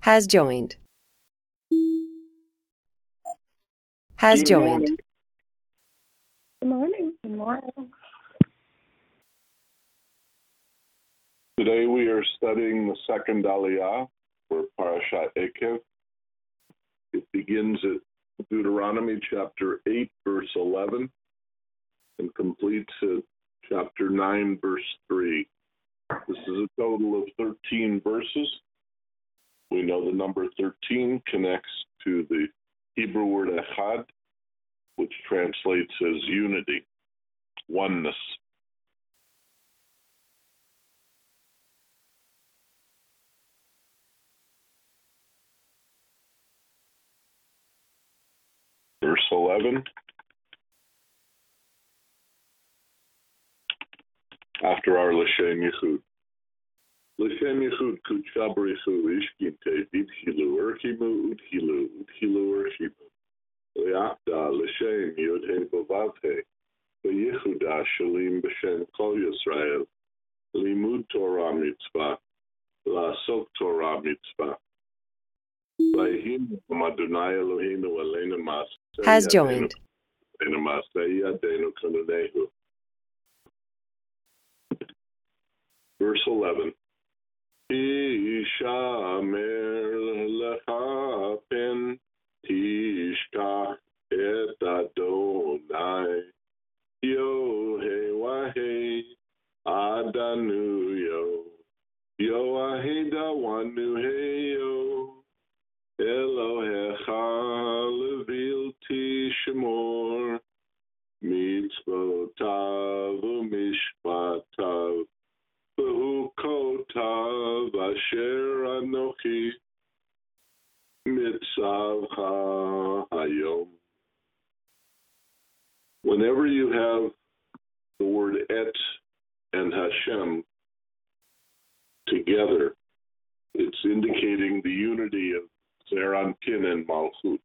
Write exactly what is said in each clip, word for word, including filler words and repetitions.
Has joined. Has Good joined. morning. Good morning. Good morning. Today we are studying the second Aliyah for Parashat Ekev. It begins at Deuteronomy chapter eight, verse eleven, and completes at chapter nine, verse three. This is a total of thirteen verses. We know the number thirteen connects to the Hebrew word echad, which translates as unity, oneness. Verse eleven, after our L'Shem Yichud. L'Shem Yichud kudsha b'richu ishkinte vidchilu erchimu udchilu udchilu erchimu le'achda L'Shem yodhe b'vavhe v'yichuda shalim b'shem kol Yisrael limud Torah mitzvah la'asok Torah mitzvah v'yihim Adonai Eloheinu aleinu ma'aseh Has joined. aleinu ma'aseh yadeinu kanunehu. Verse eleven. Ishamer lecha pen tishkach et Adonai Yohei wahei adanu yo Yoahei dawanu heyo Elohecha levilti shemor mitzvotav u'mishpatav V'hukotav asher anochi mitzavcha hayom. Whenever you have the word et and Hashem together, it's indicating the unity of Zeranpin and Malchut.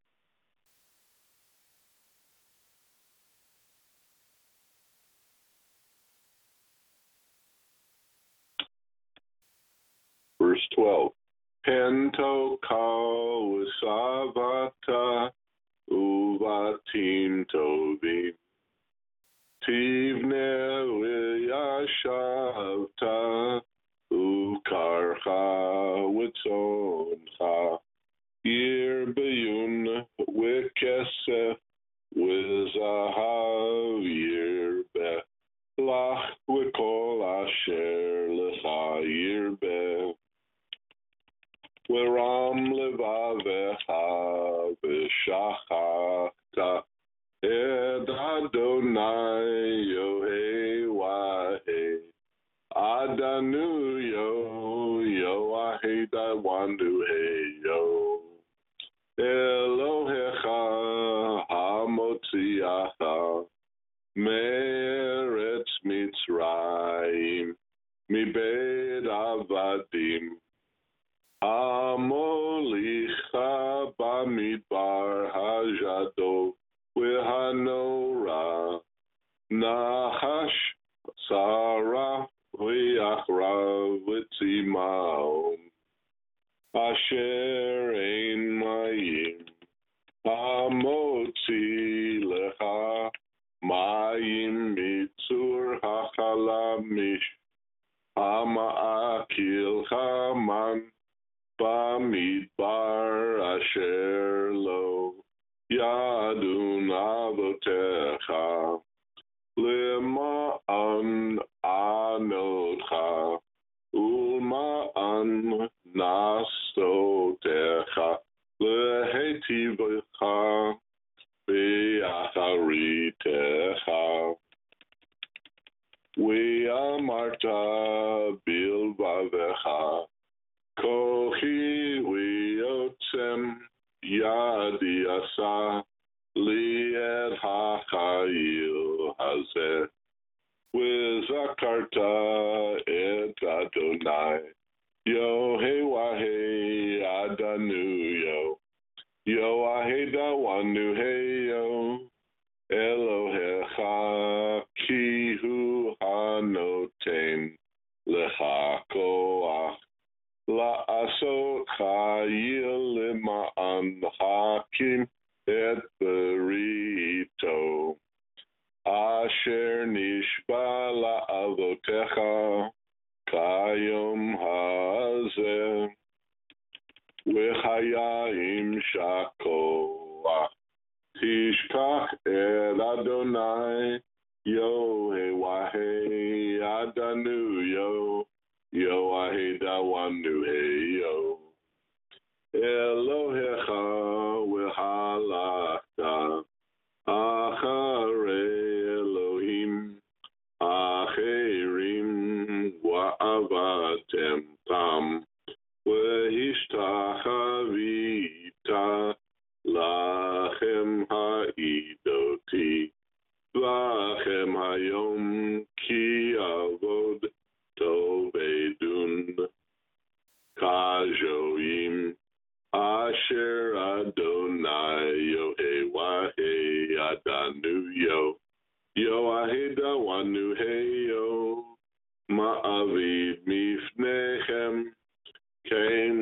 Verse twelve. Pento kal usavata uvatim tovim tivne v'yashavta ukarcha v'tzoncha yir b'yun v'kesef v'zahav yir beh lach v'kol asher lecha yir beh V'ram levavecha v'shachachta et Adonai Yohei wahei Adanu yo Yoahei dawandu heyo Elohecha hamotziacha me'eretz Mitzrayim mibed avadim Amolicha bamidbar hajado v'hanora nachash sarah v'yachra v'tzimaon asher ein mayim amotzi lecha mayim mitzur hachalamish ama'akil chaman Bamidbar asher lo yadun avotecha lema'an anotcha ulma'an nasotecha lehetivcha be'acharitecha ve'amarta bilvavecha Kochi v'yotzem yadi asa li et ha'chayil hazeh v'zakarta et Adonai Yohei wahei adanu yo Yoahei dawanu heyo Elohecha ki hu hanoten lecha koach לעשות חיל למען הקים את בריתו, אשר נשבע לאבותיך כיום הזה, וחייה ימשכו. תשכח את אדוני יהוהי אדנו יו יהוהי דawanu heyo Elohecha v'halachta acharei Elohim acherim v'avatem tam v'hishtachavita lachem ha'idoti lachem hayom ki avod tovedun kajoim asher Adonai yohei adanu yo yoahei dawanu heyo ma'avid mifnechem ken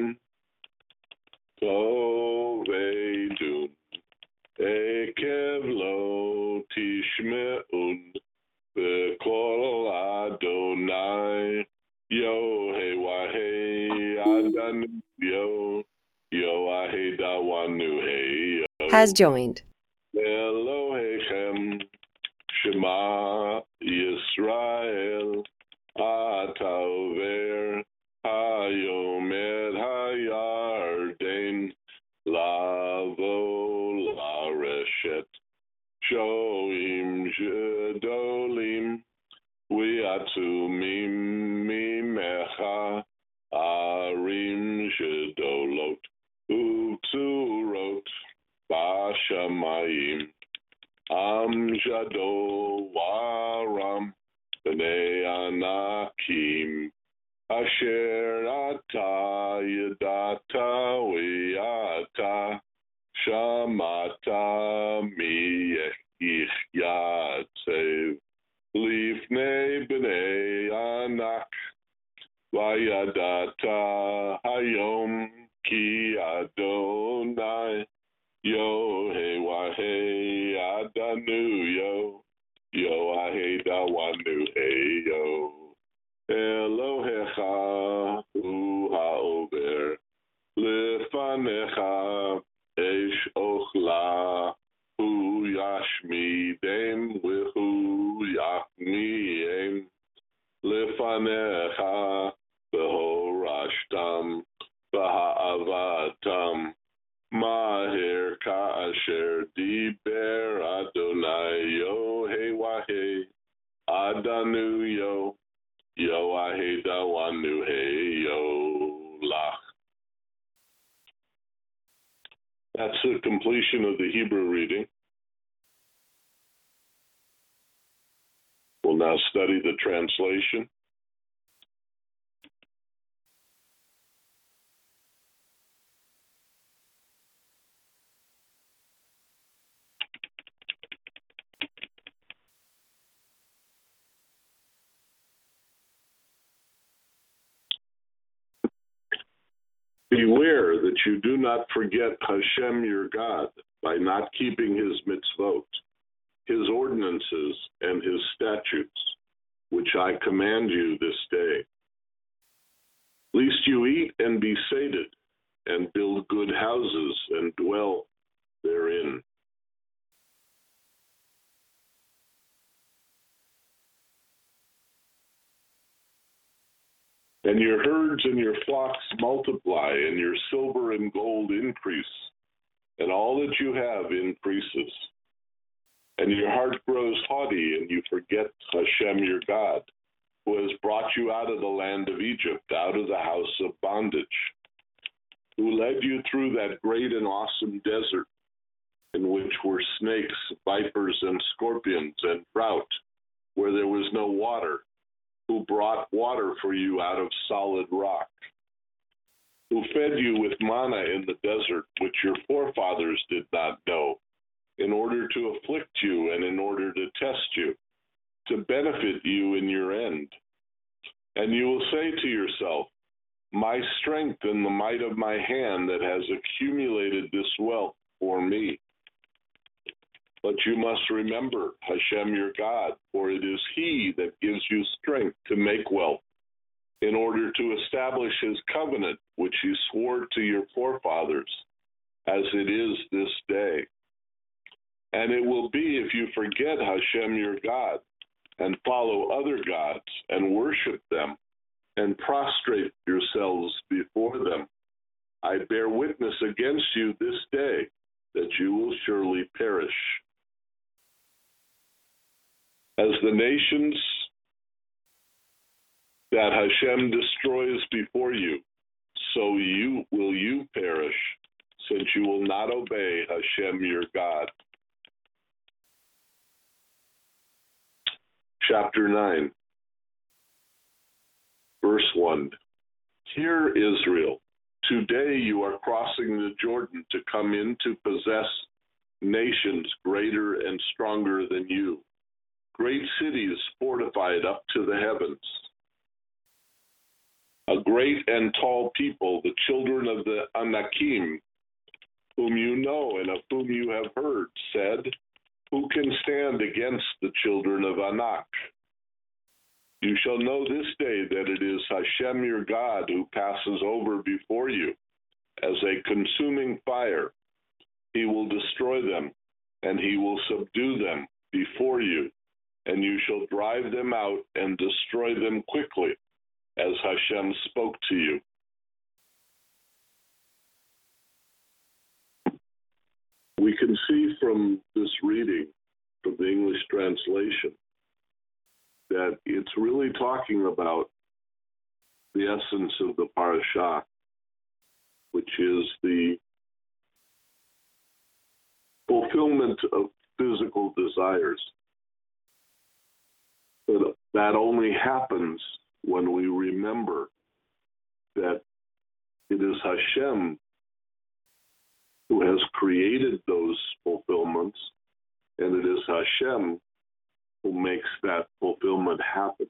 tovedun ekev lo tishme'un B'kol Adonai Yohei Wahei Adanu Yo Yoahei Dawanu Heyo Has joined. Elohechem Shema Yisrael Ata Over Hayom Et Hayarden Lavo Lareshet Shoim Gedolim Wiatumim Mimecha Arim Gedolot Uturot Bashamayim Amjado Waram Bnei Anakim Asher Ata Yadata Wiata Shamata Miyatsev Lifnei Bnei Anak Vayadata Hayom Ki Adonai Yohei Wahei Adanu Yo Yoahei Dawanu Heyo Elohecha Hu Haover Lefanecha Eish Ochla Hu Yashmidem V'Hu Yachmiem Lefanecha V'Horashtam V'Ha'avatam Maher Ka'asher Diber Adonai Yohei Wahei Adanu Yo Yoahei Dawanu Heyo Lach. That's the completion of the Hebrew reading. We'll now study the translation. Beware that you do not forget Hashem your God by not keeping his mitzvot, his ordinances, and his statutes, which I command you this day. Lest you eat and be sated, and build good houses and dwell therein. And your herds and your flocks multiply, and your silver and gold increase, and all that you have increases. And your heart grows haughty, and you forget Hashem your God, who has brought you out of the land of Egypt, out of the house of bondage, who led you through that great and awesome desert, in which were snakes, vipers, and scorpions, and drought, where there was no water, who brought water for you out of solid rock, who fed you with manna in the desert, which your forefathers did not know, in order to afflict you and in order to test you, to benefit you in your end. And you will say to yourself, my strength and the might of my hand that has accumulated this wealth for me. But you must remember Hashem your God, for it is He that gives you strength to make wealth, in order to establish His covenant, which He swore to your forefathers, as it is this day. And it will be if you forget Hashem your God, and follow other gods, and worship them, and prostrate yourselves before them, I bear witness against you this day that you will surely perish. As the nations that Hashem destroys before you, so you will you perish, since you will not obey Hashem your God. Chapter nine, verse one. Hear, Israel, today you are crossing the Jordan to come in to possess nations greater and stronger than you, great cities fortified up to the heavens. A great and tall people, the children of the Anakim, whom you know and of whom you have heard, said, who can stand against the children of Anak? You shall know this day that it is Hashem your God who passes over before you as a consuming fire. He will destroy them, and he will subdue them before you, and you shall drive them out and destroy them quickly, as Hashem spoke to you. We can see from this reading, from the English translation, that it's really talking about the essence of the parashah, which is the fulfillment of physical desires. But that only happens when we remember that it is Hashem who has created those fulfillments, and it is Hashem who makes that fulfillment happen.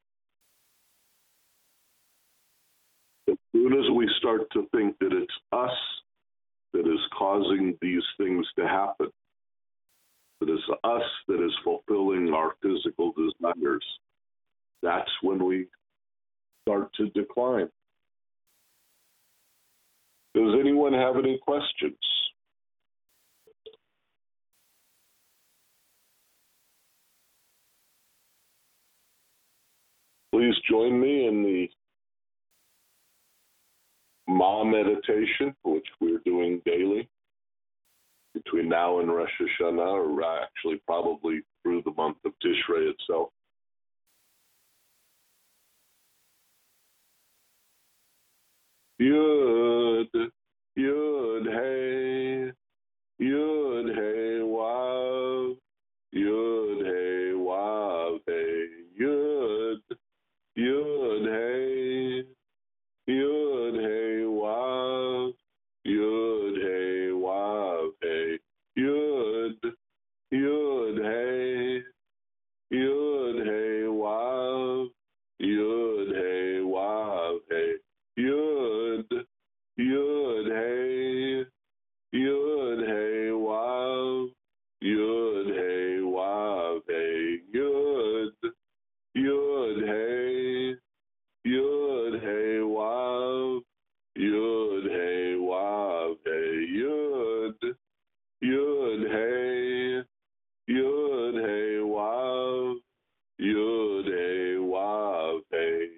As soon as we start to think that it's us that is causing these things to happen, that it's us that is fulfilling our physical desires, that's when we start to decline. Does anyone have any questions? Please join me in the Ma meditation, which we're doing daily between now and Rosh Hashanah, or actually probably through the month of Tishrei itself. Yud, Yud, Hey, Yud, Hey, Wav, Yud, Hey, Wav, Hey, Yud, Yud, Hey, Yud, Hey, Wav, Yud, Hey, Wav, Hey, Yud, Yud, Hey, Yud, Hey, Wav, Yud, Hey, Wav, Hey, Yud, Yud, Hey, Yud, Hey, Wav, Yud, Hey, Wav, Hey, Yud, Yud, Hey, Yud, Hey, Wav, Yud, Hey, Wav, Hey, Yud, Yud, Hey, Yud, Hey, Wav, Yud, Hey, Wav, Hey.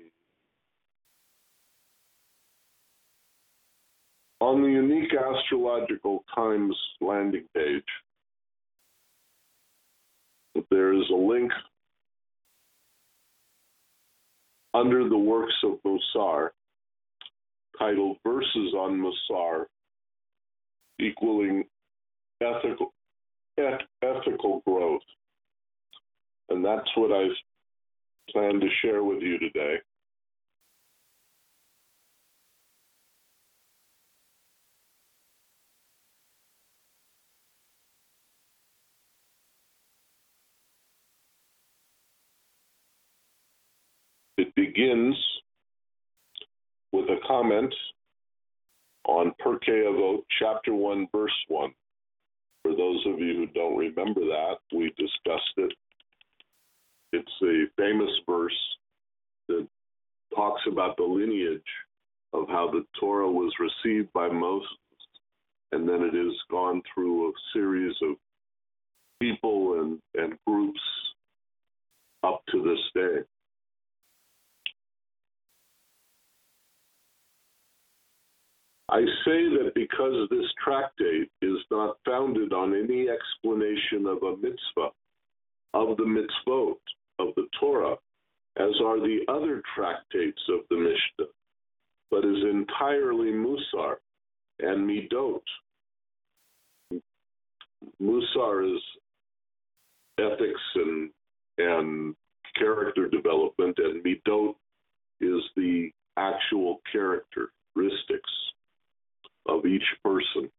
On the Unique Astrological Times landing page, there is a link under the works of Musar titled Verses on Musar equaling ethical, eth- ethical growth. And that's what I plan to share with you today. It begins with a comment on Pirkei Avot, chapter one, verse one. For those of you who don't remember that, we discussed it. It's a famous verse that talks about the lineage of how the Torah was received by Moses, and then it has gone through a series of people and, and groups up to this day. I say that because this tractate is not founded on any explanation of a mitzvah, of the mitzvot, of the Torah, as are the other tractates of the Mishnah, but is entirely Musar and Midot. Musar is ethics and, and character development, and Midot is the actual characteristics of each person,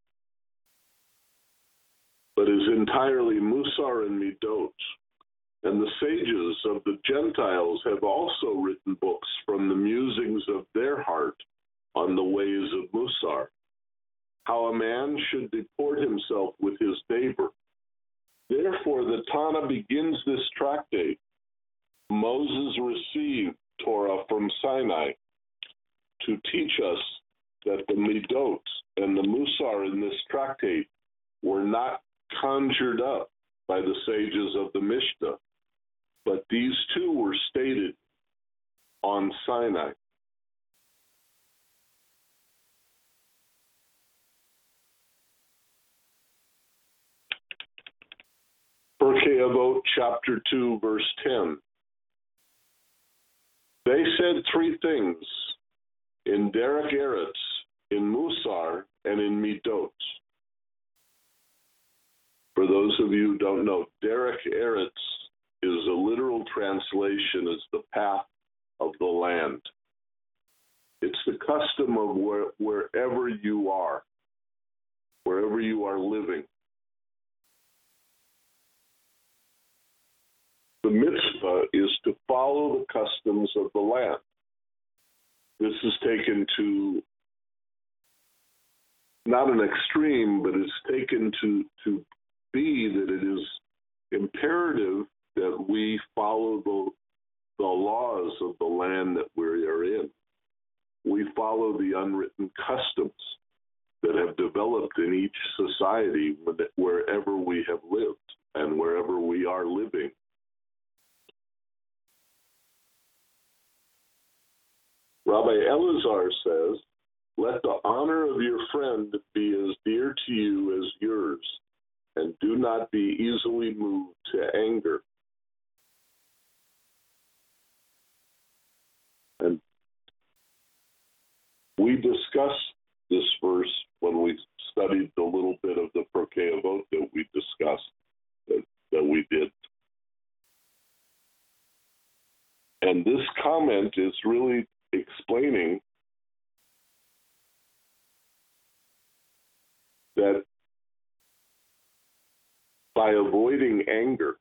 but is entirely Musar and Midot. And the sages of the Gentiles have also written books from the musings of their heart on the ways of Musar, how a man should deport himself with his neighbor. Therefore, the Tana begins this tractate. Moses received Torah from Sinai to teach us that the Midot and the Musar in this tractate were not conjured up by the sages of the Mishnah, but these two were stated on Sinai. Pirkei Avot, chapter two, verse ten. They said three things in Derek Eretz, in Musar, and in Midot. For those of you who don't know, Derek Eretz is a literal translation as the path of the land. It's the custom of where, wherever you are, wherever you are living. The mitzvah is to follow the customs of the land. This is taken to not an extreme, but it's taken to, to be that it is imperative that we follow the, the laws of the land that we are in. We follow the unwritten customs that have developed in each society wherever we have lived and wherever we are living. Rabbi Elazar says, let the honor of your friend be as dear to you as yours, and do not be easily moved to anger. And we discussed this verse when we studied the little bit of the Pirkei Avot that we discussed, that, that we did. And this comment is really explaining that by avoiding anger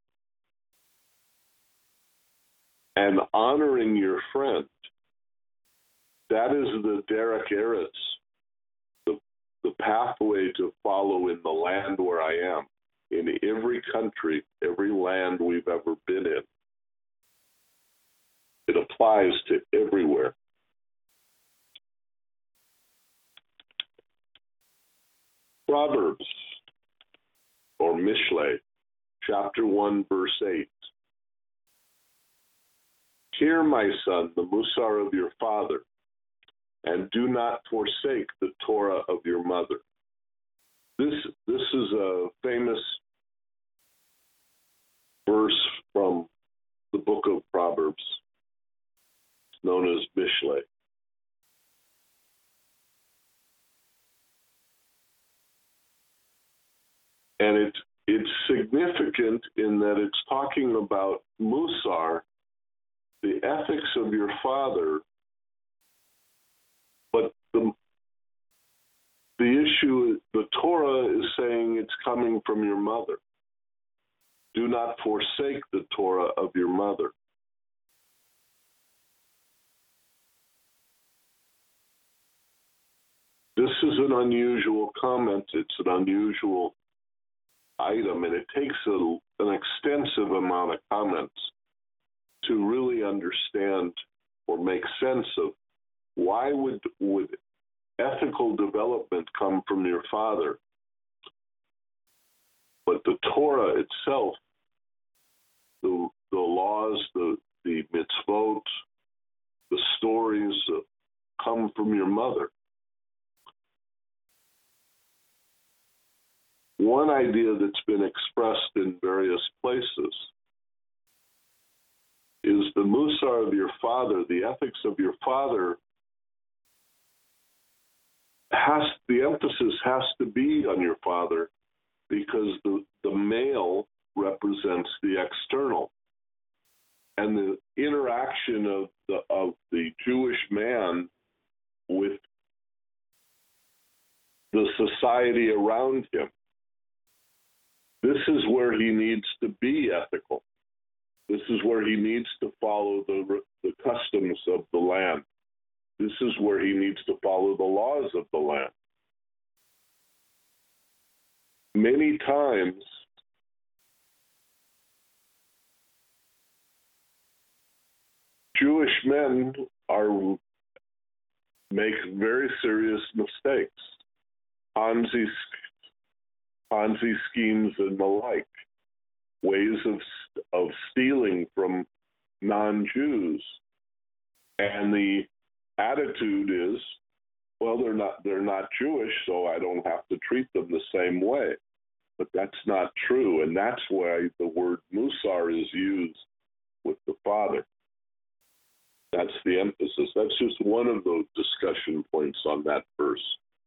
and honoring your friend, that is the Derek Eretz, the, the pathway to follow in the land where I am, in every country, every land we've ever been in. It applies to everywhere. Proverbs, or Mishlei, chapter one, verse eight. Hear, my son, the Musar of your father, and do not forsake the Torah of your mother. This, this is a famous verse from the book of Proverbs, known as Mishlei. And it, it's significant in that it's talking about Musar, the ethics of your father, but the, the issue, the Torah is saying it's coming from your mother. Do not forsake the Torah of your mother. is an unusual comment. It's an unusual item, and it takes a, an extensive amount of comments to really understand or make sense of why would would ethical development come from your father, but the Torah itself, the the laws, the the mitzvot, the stories uh, come from your mother. One idea that's been expressed in various places is the musar of your father, the ethics of your father, has the emphasis has to be on your father because the, the male represents the external. And the interaction of the of the Jewish man with the society around him. This is where he needs to be ethical. This is where he needs to follow the, the customs of the land. This is where he needs to follow the laws of the land. Many times, Jewish men are make very serious mistakes, Ponzi, Ponzi schemes and the like, ways of of stealing from non-Jews, and the attitude is, well, they're not they're not Jewish, so I don't have to treat them the same way. But that's not true, and that's why the word musar is used with the father. That's the emphasis. That's just one of those discussion points on that verse.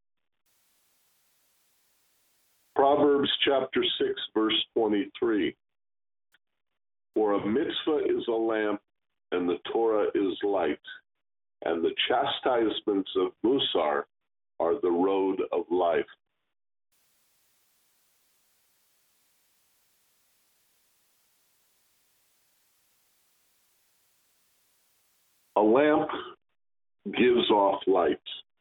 Proverbs chapter six, verse twenty-three. For a mitzvah is a lamp, and the Torah is light, and the chastisements of musar are the road of life. A lamp gives off light.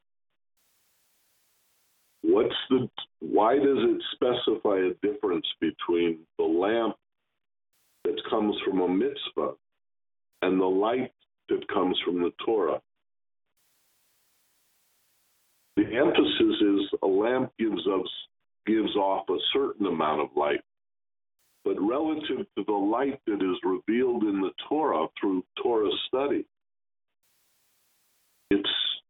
What's the? Why does it specify a difference between the lamp that comes from a mitzvah and the light that comes from the Torah? The emphasis is a lamp gives us gives off a certain amount of light, but relative to the light that is revealed in the Torah through Torah study, it's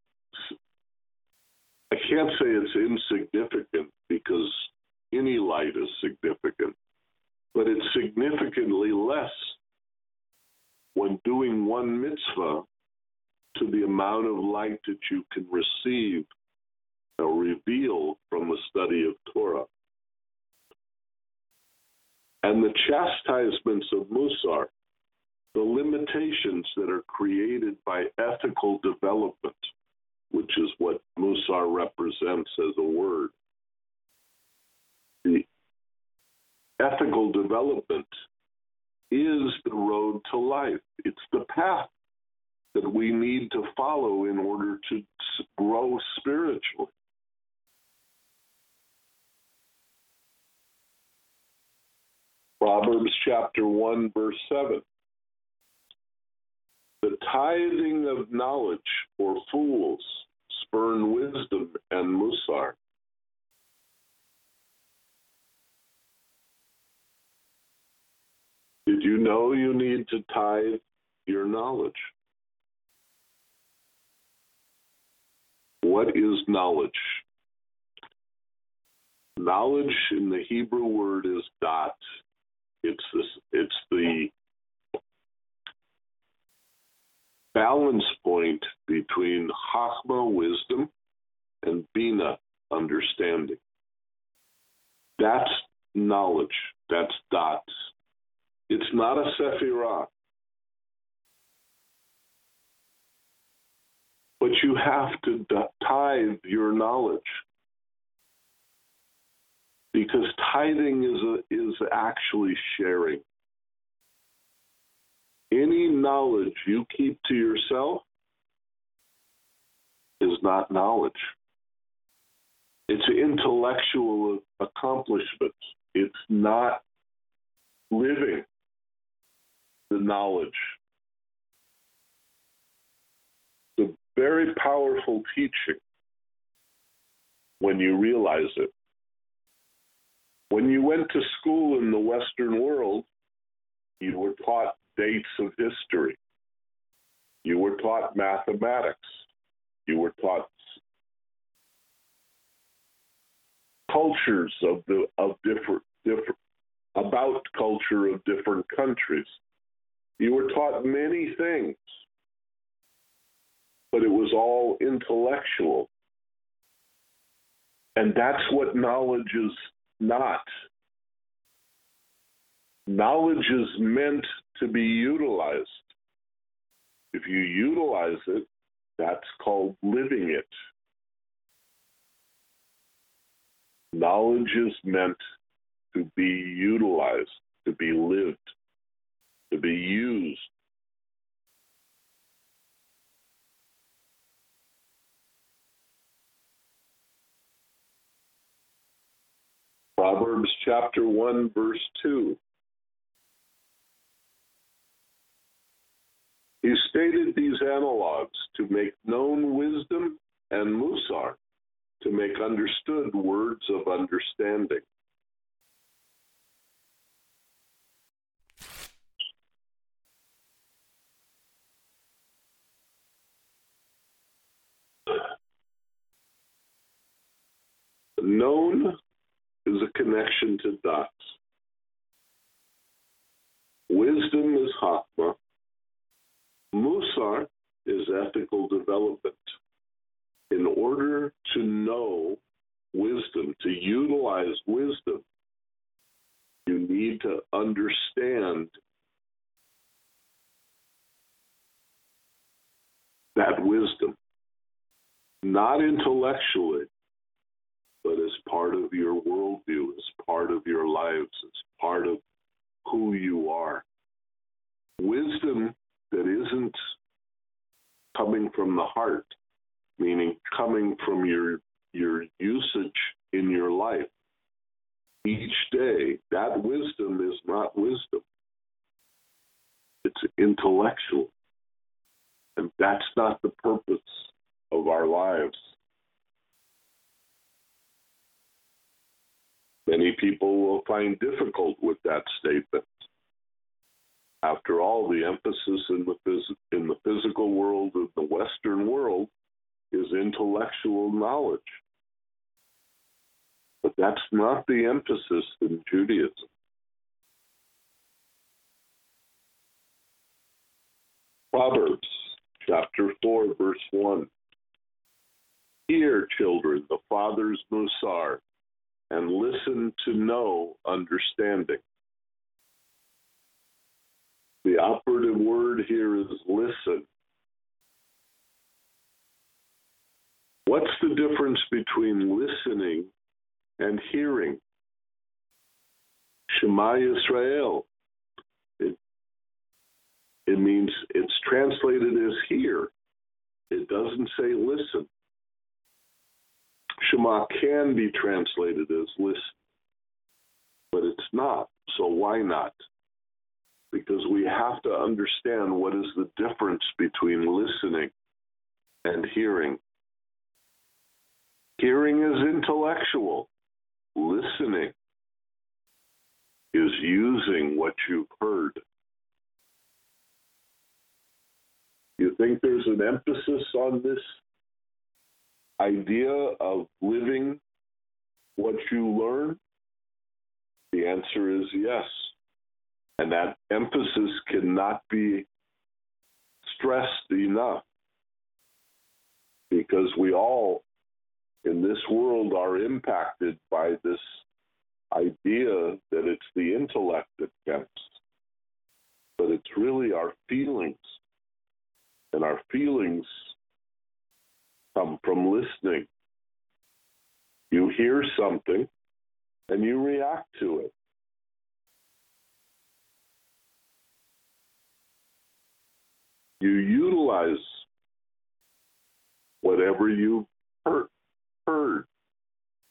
I can't say it's insignificant because any light is significant, but it's significantly less when doing one mitzvah to the amount of light that you can receive or reveal from the study of Torah. And the chastisements of musar, the limitations that are created by ethical development, which is what musar represents as a word. The ethical development is the road to life. It's the path that we need to follow in order to grow spiritually. Proverbs chapter one, verse seven. The tithing of knowledge for fools spurn wisdom and musar. Did you know you need to tithe your knowledge? What is knowledge? Knowledge in the Hebrew word is dat. It's this, it's the balance point between Chachma, wisdom, and Bina, understanding. That's knowledge. That's dat. It's not a sephirah. But you have to tithe your knowledge. Because tithing is a, is actually sharing. Any knowledge you keep to yourself is not knowledge. It's intellectual accomplishments. It's not living the knowledge. It's a very powerful teaching when you realize it. When you went to school in the Western world, you were taught dates of history. You were taught mathematics. You were taught cultures of the of different different about culture of different countries. You were taught many things, but it was all intellectual. And that's what knowledge is not. Knowledge is meant to be utilized. If you utilize it, that's called living it. Knowledge is meant to be utilized, to be lived, to be used. Proverbs chapter one, verse two. He stated these analogs to make known wisdom and musar, to make understood words of understanding. Known is a connection to dots. Wisdom is Hakma. Musar is ethical development. In order to know wisdom, to utilize wisdom, you need to understand that wisdom, not intellectually, but as part of your worldview, as part of your lives, as part of who you are. Wisdom that isn't coming from the heart, meaning coming from your your usage in your life each day, that wisdom is not wisdom. It's intellectual. And that's not the purpose of our lives. Many people will find difficult with that statement. After all, the emphasis in the, phys- in the physical world of the Western world is intellectual knowledge. But that's not the emphasis in Judaism. Proverbs chapter four, verse one. Hear, children, the father's musar, and listen to know understanding. The operative word here is listen. What's the difference between listening and hearing? Shema Yisrael. It, it means it's translated as hear. It doesn't say listen. Shema can be translated as listen, but it's not. So why not? Because we have to understand what is the difference between listening and hearing. Hearing is intellectual. Listening is using what you've heard. You think there's an emphasis on this idea of living what you learn? The answer is yes. And that emphasis cannot be stressed enough, because we all in this world are impacted by this idea that it's the intellect that counts. But it's really our feelings. And our feelings come from listening. You hear something and you react to it. You utilize whatever you heard. heard.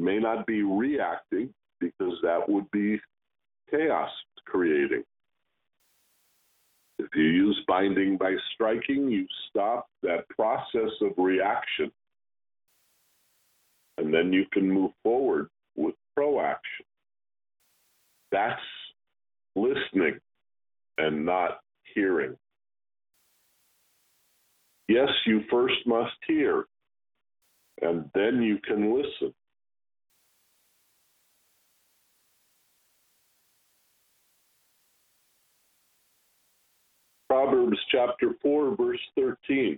may not be reacting, because that would be chaos creating. If you use binding by striking, you stop that process of reaction, and then you can move forward with proaction. That's listening and not hearing. Yes, you first must hear, and then you can listen. Proverbs chapter four, verse thirteen.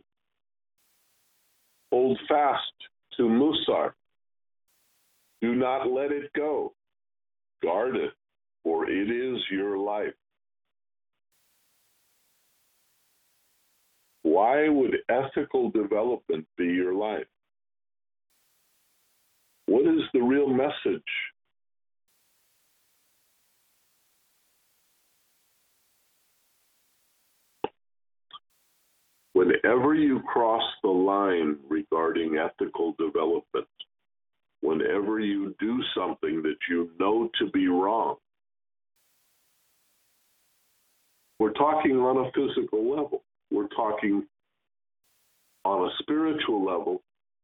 Hold fast to Musar. Do not let it go. Guard it, for it is your life. Why would ethical development be your life? What is the real message? Whenever you cross the line regarding ethical development, whenever you do something that you know to be wrong, we're talking on a physical level. We're talking on a spiritual level.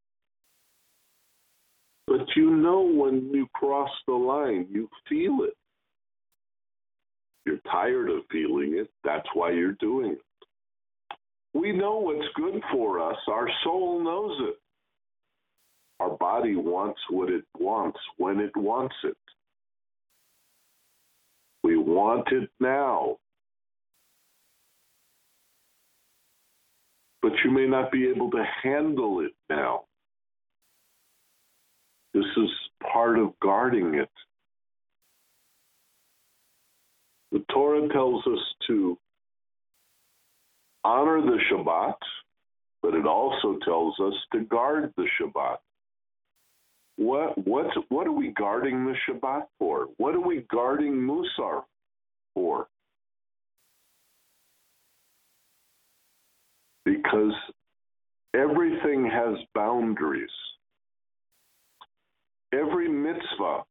But you know when you cross the line, you feel it. You're tired of feeling it. That's why you're doing it. We know what's good for us. Our soul knows it. Our body wants what it wants when it wants it. We want it now. But you may not be able to handle it now. This is part of guarding it. The Torah tells us to honor the Shabbat, but it also tells us to guard the Shabbat. What, what, what are we guarding the Shabbat for? What are we guarding Musar for? Because everything has boundaries. Every mitzvah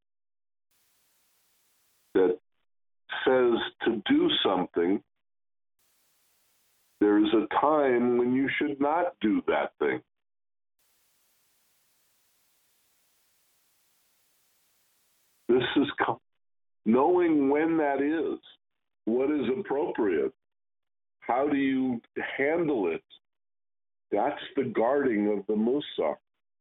that says to do something, there is a time when you should not do that thing. This is knowing when that is, what is appropriate, how do you handle it. That's the guarding of the Musar.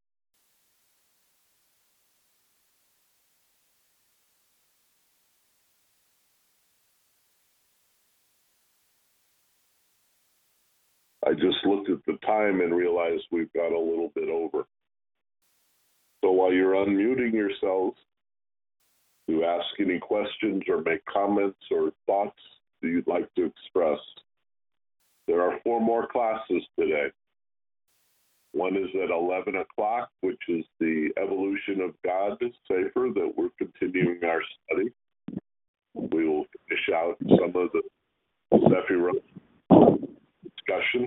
I just looked at the time and realized we've got a little bit over. So while you're unmuting yourselves to ask any questions or make comments or thoughts that you'd like to express, there are four more classes today. One is at eleven o'clock, which is the Evolution of God Sefer that we're continuing our study. We will finish out some of the Sephirot discussions.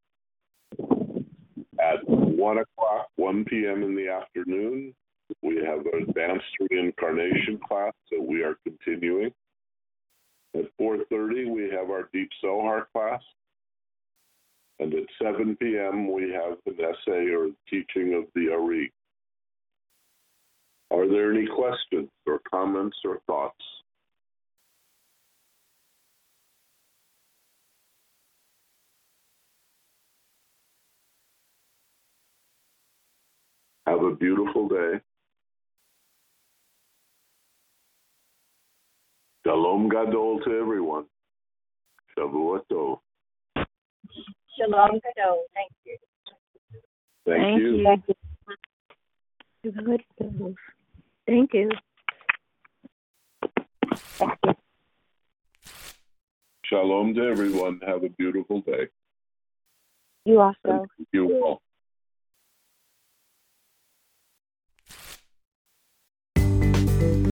At one o'clock, one p.m. in the afternoon, we have an advanced reincarnation class that we are continuing. At four thirty, we have our Deep Zohar class. And at seven p.m., we have an essay or teaching of the Ari. Are there any questions or comments or thoughts? Have a beautiful day. Shalom Gadol to everyone. Shavua Tov. Shalom Gadol. Thank you. Thank, Thank you. you. Thank you. Shalom to everyone. Have a beautiful day. You also. Thank you all.